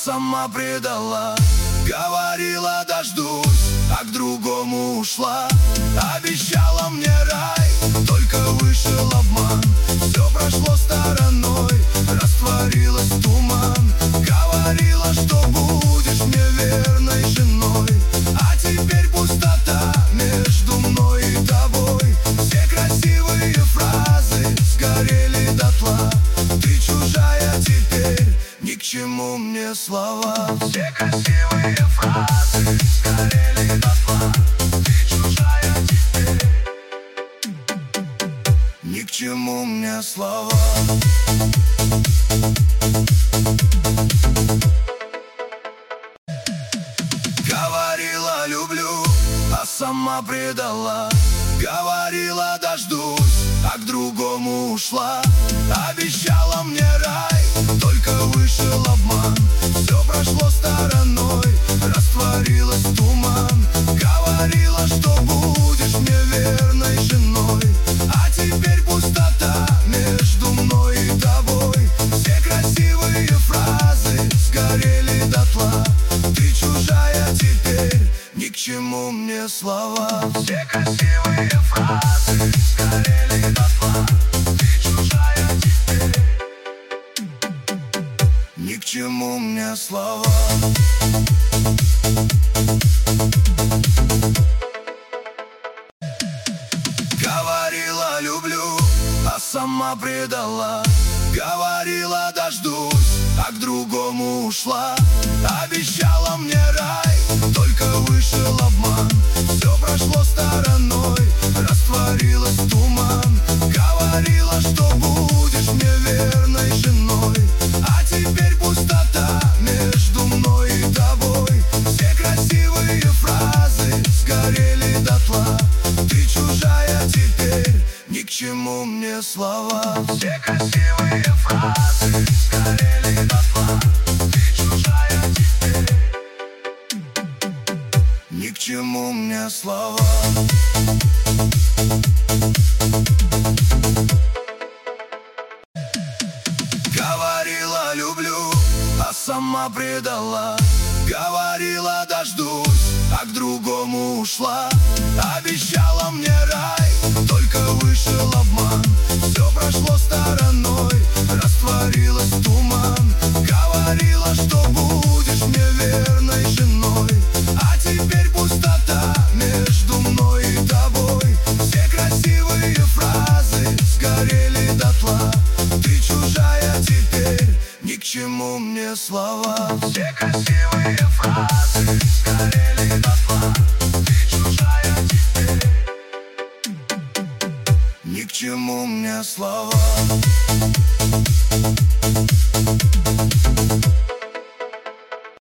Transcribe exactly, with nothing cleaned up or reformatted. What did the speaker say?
сама предала. Говорила дождусь, а к другому ушла. Обещала мне рай, только вышел обман. Все прошло стороной, растворилась в туман. Говорила, что будешь мне верной женой, а теперь пустота между мной и тобой. Все красивые фразы сгорели дотла. Ты чужая теперь, ни к чему мне слова. Все красивые фразы сгорели дотла. Ты чужая теперь, ни к чему мне слова. Говорила люблю, а сама предала. Говорила дождусь, а к другому ушла. Обещала мне рай, только вышел обман. Все прошло стороной, растворилась в туман. Говорила, что будешь мне верной женой, а теперь пустота между мной и тобой. Все красивые фразы сгорели дотла. Ты чужая теперь, ни к чему мне слова. Все красивые фразы сгорели дотла. Ты чужая теперь, ни к чему мне слова. Говорила люблю, а сама предала. Говорила дождусь, а к другому ушла. Обещала мне рай, только вышел обман. Все прошло стороной, растворилась в туман. Говорила, что будешь мне верной женой, а теперь пустота между мной и тобой. Все красивые фразы сгорели дотла. Ты чужая теперь, ни к чему мне слова. Все красивые фразы сгорели дотла. Ты чужая теперь, ни к чему мне слова. Говорила люблю, а сама предала. Говорила дождусь, а к другому ушла. Обещала мне рай, только вышел обман. Все прошло стороной, растворилась в туман. Говорила, что будешь мне верной женой, а теперь пустота между мной и тобой. Все красивые фразы сгорели дотла. Ты чужая теперь, ни к чему мне слова. Все красивые фразы сгорели дотла. Ты чужая теперь, ни к чему мне слова.